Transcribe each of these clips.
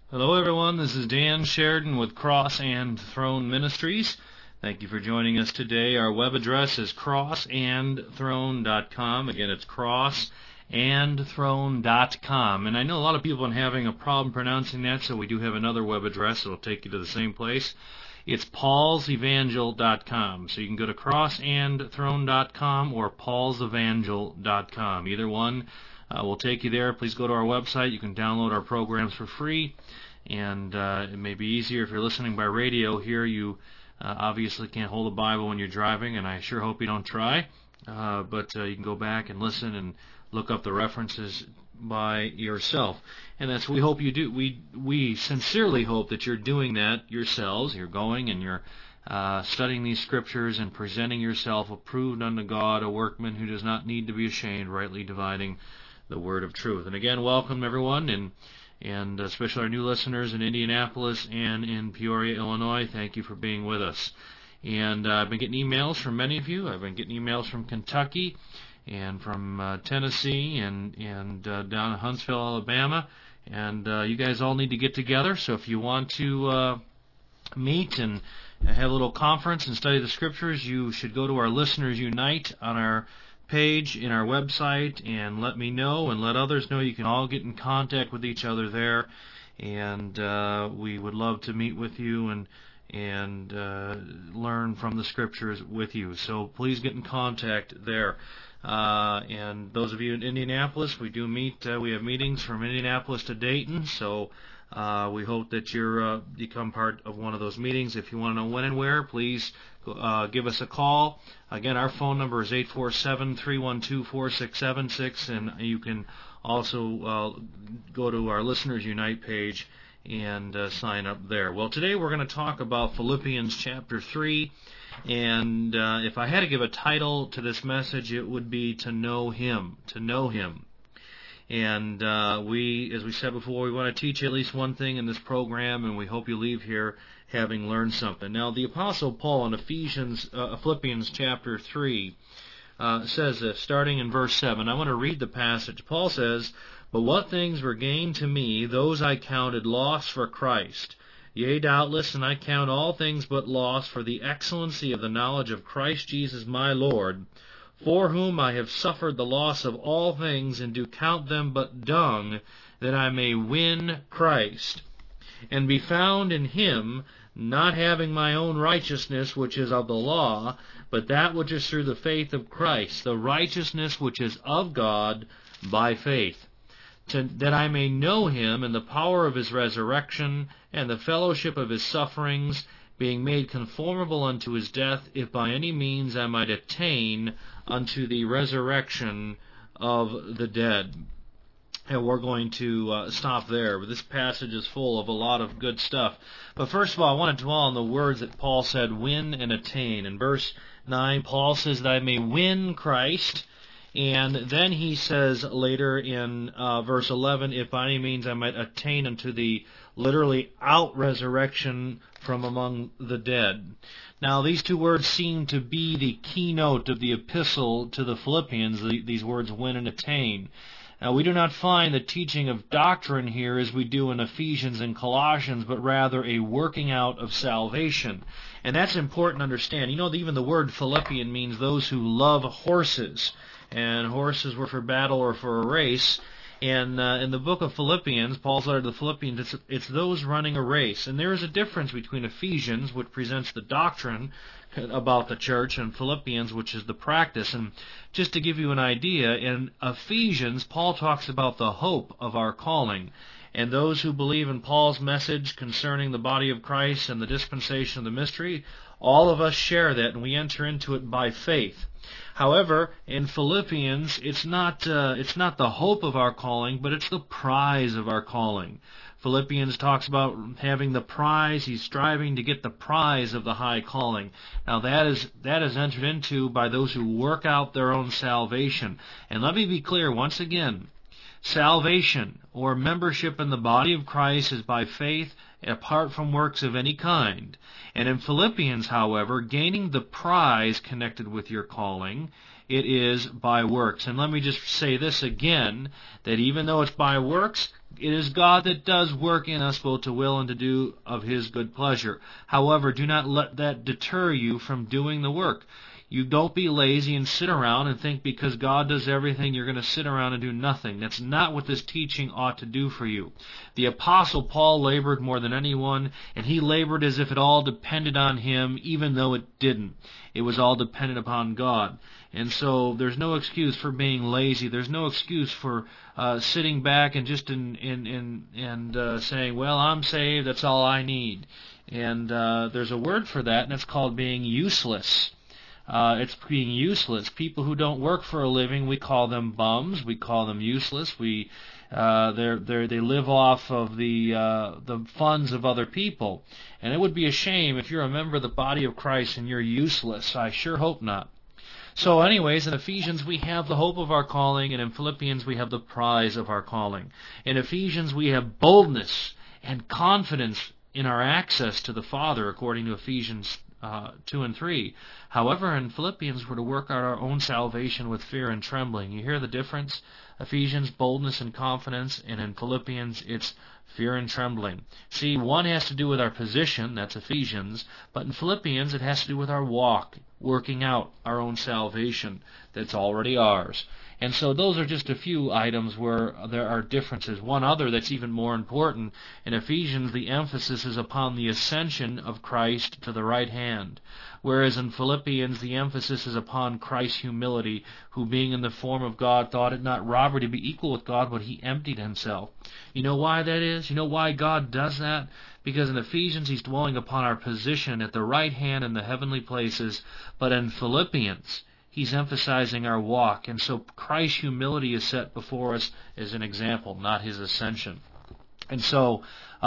Hello everyone, this is Dan Sheridan with Cross and Throne Ministries. Thank you for joining us today. Our web address is crossandthrone.com. Again, it's crossandthrone.com. And I know a lot of people are having a problem pronouncing that, so we do have another web address that will take you to the same place. It's paulsevangel.com. So you can go to crossandthrone.com or paulsevangel.com. Either one will take you there. Please go to our website. You can download our programs for free. And it may be easier if you're listening by radio. Here you obviously can't hold a Bible when you're driving, and I sure hope you don't try. But you can go back and listen and look up the references by yourself. And that's what we hope you do. We sincerely hope that you're doing that yourselves. You're going and you're studying these scriptures and presenting yourself approved unto God, a workman who does not need to be ashamed, rightly dividing the word of truth. And again, welcome everyone, and especially our new listeners in Indianapolis and in Peoria, Illinois. Thank you for being with us. And I've been getting emails from many of you. I've been getting emails from Kentucky and from Tennessee and down in Huntsville, Alabama. And you guys all need to get together. So if you want to meet and have a little conference and study the Scriptures, you should go to our Listeners Unite on our page in our website and let me know and let others know. You can all get in contact with each other there, and we would love to meet with you and learn from the Scriptures with you. So please get in contact there. And those of you in Indianapolis, we do meet. We have meetings from Indianapolis to Dayton, so we hope that you become part of one of those meetings. If you want to know when and where, please give us a call. Again, our phone number is 847-312-4676, and you can also go to our Listeners Unite page and sign up there. Well, today we're going to talk about Philippians chapter 3, and if I had to give a title to this message, it would be To Know Him. To Know Him. And as we said before, we want to teach you at least one thing in this program, and we hope you leave here having learned something. Now, the Apostle Paul in Philippians chapter 3 says this, starting in verse 7. I want to read the passage. Paul says, "But what things were gained to me, those I counted loss for Christ. Yea, doubtless, and I count all things but loss for the excellency of the knowledge of Christ Jesus my Lord, for whom I have suffered the loss of all things, and do count them but dung, that I may win Christ, and be found in Him, not having my own righteousness which is of the law, but that which is through the faith of Christ, the righteousness which is of God by faith, that I may know Him and the power of His resurrection, and the fellowship of His sufferings, being made conformable unto His death, if by any means I might attain unto the resurrection of the dead." And we're going to stop there. But this passage is full of a lot of good stuff. But first of all, I want to dwell on the words that Paul said, win and attain. In verse 9, Paul says that I may win Christ. And then he says later in verse 11, if by any means I might attain unto the literally out-resurrection from among the dead. Now, these two words seem to be the keynote of the epistle to the Philippians, these words, win and attain. Now, we do not find the teaching of doctrine here as we do in Ephesians and Colossians, but rather a working out of salvation. And that's important to understand. You know, even the word Philippian means those who love horses. And horses were for battle or for a race. And in the book of Philippians, Paul's letter to the Philippians, it's those running a race. And there is a difference between Ephesians, which presents the doctrine about the church, and Philippians, which is the practice. And just to give you an idea, in Ephesians, Paul talks about the hope of our calling. And those who believe in Paul's message concerning the body of Christ and the dispensation of the mystery, all of us share that, and we enter into it by faith. However, in Philippians, it's not the hope of our calling, but it's the prize of our calling. Philippians talks about having the prize. He's striving to get the prize of the high calling. Now that is entered into by those who work out their own salvation. And let me be clear once again, salvation or membership in the body of Christ is by faith apart from works of any kind. And in Philippians, however, gaining the prize connected with your calling, it is by works. And let me just say this again, that even though it's by works, It is God that does work in us both to will and to do of His good pleasure. However, do not let that deter you from doing the work. You don't be lazy and sit around and think because God does everything, you're going to sit around and do nothing. That's not what this teaching ought to do for you. The Apostle Paul labored more than anyone, and he labored as if it all depended on him, even though it didn't. It was all dependent upon God. And so there's no excuse for being lazy. There's no excuse for sitting back and just saying, well, I'm saved, that's all I need. And there's a word for that, and it's called being useless. It's being useless. People who don't work for a living, we call them bums. We call them useless. They live off of the funds of other people, and it would be a shame if you're a member of the body of Christ and you're useless. I sure hope not. So, anyways, in Ephesians we have the hope of our calling, and in Philippians we have the prize of our calling. In Ephesians we have boldness and confidence in our access to the Father, according to Ephesians 2 and 3. However, in Philippians, we're to work out our own salvation with fear and trembling. You hear the difference? Ephesians, boldness and confidence, and in Philippians, it's fear and trembling. See, one has to do with our position, that's Ephesians, but in Philippians, it has to do with our walk, working out our own salvation that's already ours. And so those are just a few items where there are differences. One other that's even more important, in Ephesians the emphasis is upon the ascension of Christ to the right hand, whereas in Philippians the emphasis is upon Christ's humility, who being in the form of God thought it not robbery to be equal with God, but he emptied himself. You know why that is? You know why God does that? Because in Ephesians he's dwelling upon our position at the right hand in the heavenly places, but in Philippians he's emphasizing our walk, and so Christ's humility is set before us as an example, not his ascension. And so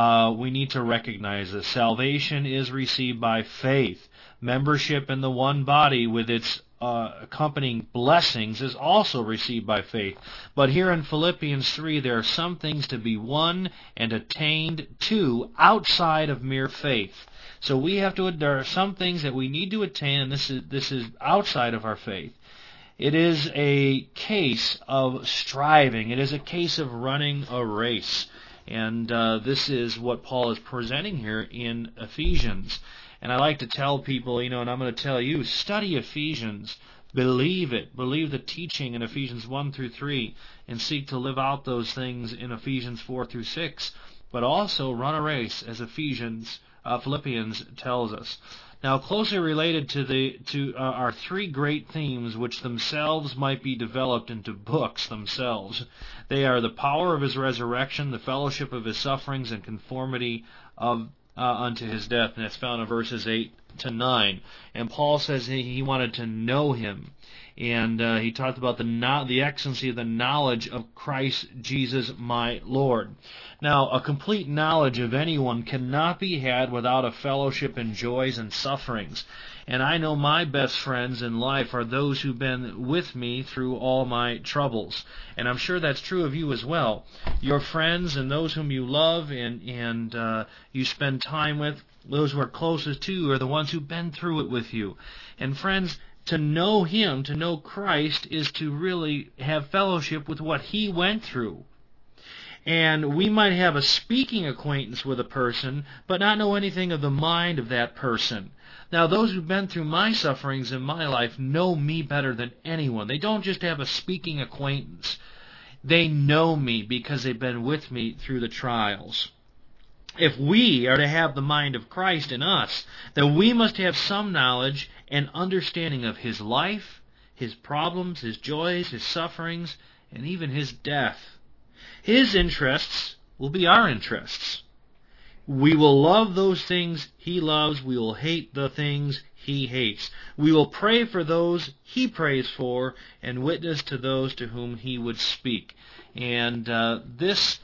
we need to recognize that salvation is received by faith. Membership in the one body with its accompanying blessings is also received by faith. But here in Philippians 3, there are some things to be won and attained to outside of mere faith. So there are some things that we need to attain, and this is outside of our faith. It is a case of striving. It is a case of running a race. And this is what Paul is presenting here in Ephesians. And I like to tell people, and I'm going to tell you, study Ephesians. Believe it. Believe the teaching in Ephesians 1 through 3, and seek to live out those things in Ephesians 4 through 6. But also run a race, as Philippians tells us. Now, closely related to our three great themes, which themselves might be developed into books themselves. They are the power of his resurrection, the fellowship of his sufferings, and conformity unto his death. And that's found in verses 8 to 9. And Paul says he wanted to know him. And he talked about the excellency of the knowledge of Christ Jesus my Lord. Now, a complete knowledge of anyone cannot be had without a fellowship in joys and sufferings. And I know my best friends in life are those who've been with me through all my troubles. And I'm sure that's true of you as well. Your friends and those whom you love and you spend time with, those who are closest to you, are the ones who've been through it with you. And friends, to know him, to know Christ, is to really have fellowship with what he went through. And we might have a speaking acquaintance with a person, but not know anything of the mind of that person. Now, those who've been through my sufferings in my life know me better than anyone. They don't just have a speaking acquaintance. They know me because they've been with me through the trials. If we are to have the mind of Christ in us, then we must have some knowledge and understanding of his life, his problems, his joys, his sufferings, and even his death. His interests will be our interests. We will love those things he loves. We will hate the things he hates. We will pray for those he prays for and witness to those to whom he would speak. And this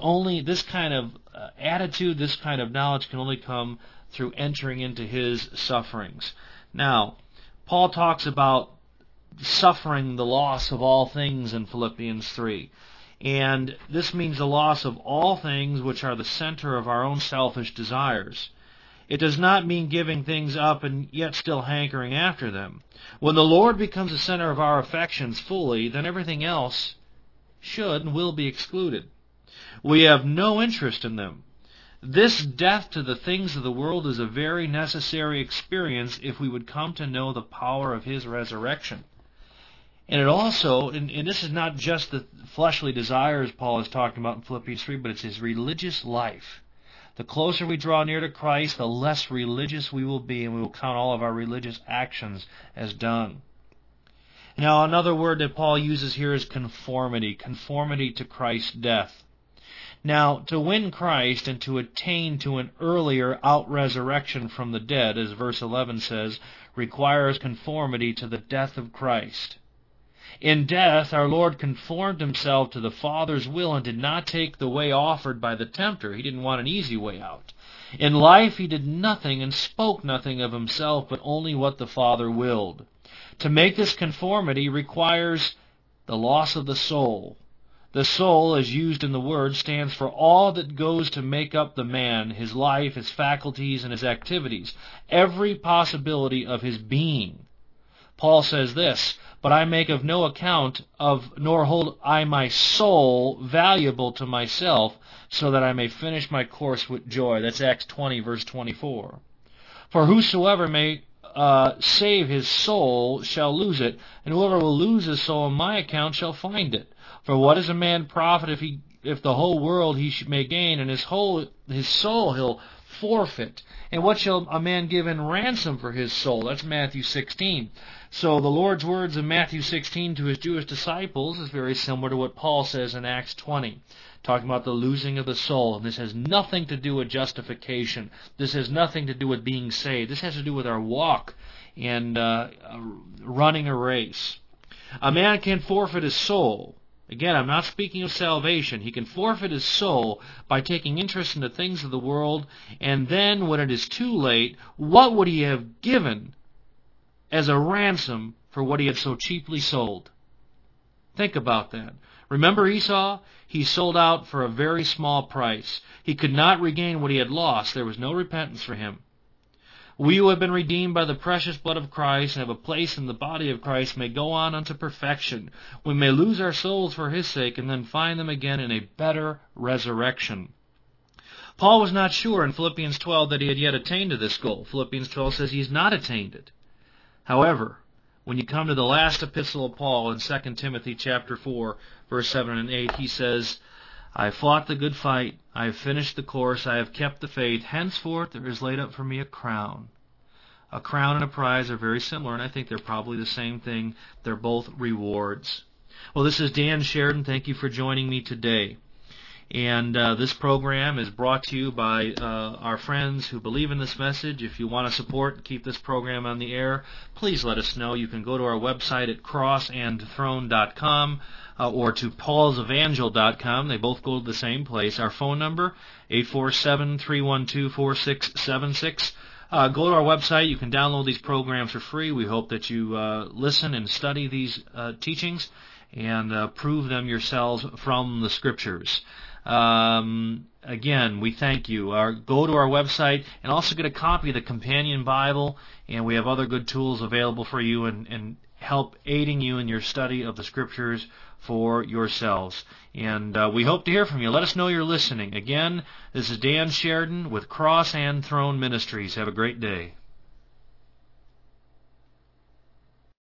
kind of attitude, this kind of knowledge can only come through entering into his sufferings. Now, Paul talks about suffering the loss of all things in Philippians 3. And this means the loss of all things which are the center of our own selfish desires. It does not mean giving things up and yet still hankering after them. When the Lord becomes the center of our affections fully, then everything else should and will be excluded. We have no interest in them. This death to the things of the world is a very necessary experience if we would come to know the power of His resurrection. And it also, and this is not just the fleshly desires Paul is talking about in Philippians 3, but it's his religious life. The closer we draw near to Christ, the less religious we will be, and we will count all of our religious actions as done. Now, another word that Paul uses here is conformity. Conformity to Christ's death. Now, to win Christ and to attain to an earlier out-resurrection from the dead, as verse 11 says, requires conformity to the death of Christ. In death, our Lord conformed Himself to the Father's will and did not take the way offered by the tempter. He didn't want an easy way out. In life, He did nothing and spoke nothing of Himself, but only what the Father willed. To make this conformity requires the loss of the soul. The soul, as used in the word, stands for all that goes to make up the man, his life, his faculties, and his activities, every possibility of his being. Paul says this, "But I make of no account of, nor hold I my soul valuable to myself, so that I may finish my course with joy." That's Acts 20, verse 24. "For whosoever may save his soul shall lose it, and whoever will lose his soul on my account shall find it. For what is a man profit if the whole world he may gain, and his soul he'll forfeit? And what shall a man give in ransom for his soul?" That's Matthew 16. So the Lord's words in Matthew 16 to His Jewish disciples is very similar to what Paul says in Acts 20, talking about the losing of the soul. And this has nothing to do with justification. This has nothing to do with being saved. This has to do with our walk and running a race. A man can forfeit his soul. Again, I'm not speaking of salvation. He can forfeit his soul by taking interest in the things of the world, and then, when it is too late, what would he have given as a ransom for what he had so cheaply sold? Think about that. Remember Esau? He sold out for a very small price. He could not regain what he had lost. There was no repentance for him. We who have been redeemed by the precious blood of Christ and have a place in the body of Christ may go on unto perfection. We may lose our souls for His sake and then find them again in a better resurrection. Paul was not sure in Philippians 12 that he had yet attained to this goal. Philippians 12 says he has not attained it. However, when you come to the last epistle of Paul in 2 Timothy chapter 4, verse 7 and 8, he says, "I have fought the good fight, I have finished the course, I have kept the faith. Henceforth there is laid up for me a crown." A crown and a prize are very similar, and I think they're probably the same thing. They're both rewards. Well, this is Dan Sheridan. Thank you for joining me today. And this program is brought to you by our friends who believe in this message. If you want to support and keep this program on the air, please let us know. You can go to our website at crossandthrone.com or to paulsevangel.com. They both go to the same place. Our phone number, 847-312-4676. Go to our website. You can download these programs for free. We hope that you listen and study these teachings and prove them yourselves from the Scriptures. Again, we thank you. Go to our website and also get a copy of the Companion Bible, and we have other good tools available for you and help aiding you in your study of the Scriptures for yourselves. And we hope to hear from you. Let us know you're listening. Again, this is Dan Sheridan with Cross and Throne Ministries. Have a great day.